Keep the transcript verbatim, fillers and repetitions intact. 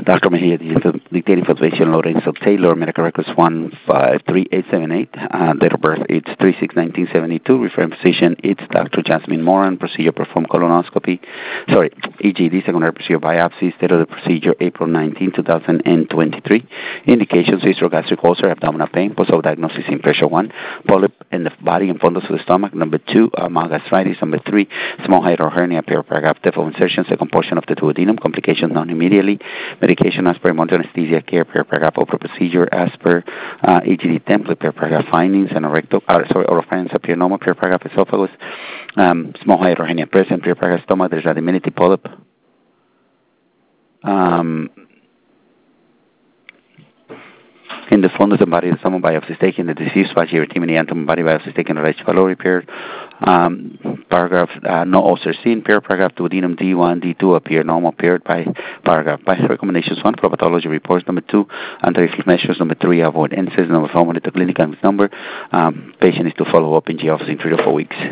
Doctor Mejia, dictating for the patient Lorenzo Taylor, medical records one five three eight seven eight, uh, date of birth it's three six nineteen seventy-two, referring physician it's Doctor Jasmine Moran, procedure performed colonoscopy, sorry, E G D, secondary procedure biopsy, state of the procedure April nineteenth, two thousand twenty-three, indications gastric ulcer, abdominal pain, post-op diagnosis in pressure one, polyp in the body and fundus of the stomach, number two, uh, mild gastritis, number three, small hiatal hernia, pericardial depth of insertion, second portion of the duodenum, complications known immediately, medication as per emergency anesthesia care, pericardial open procedure as per uh, E G D template, pericardial findings, and rectal, uh, sorry, oropharynx papilloma, pericardial esophagus, um, small hiatal hernia present, pericardial stomach, there's a diminutive polyp. Um, in the fundus and body of the stomach, biopsy taken, the disease, erythema, antimony body biopsy taken, right pylori period. Um, paragraph, uh, no ulcer seen, paragraph duodenum D one, D two appear normal period by paragraph. By recommendations one, for pathology reports, number two, anti-reflux measures, number three, avoid N SAIDs, number four, monitor clinical number. Um, patient is to follow up in G office in three to four weeks.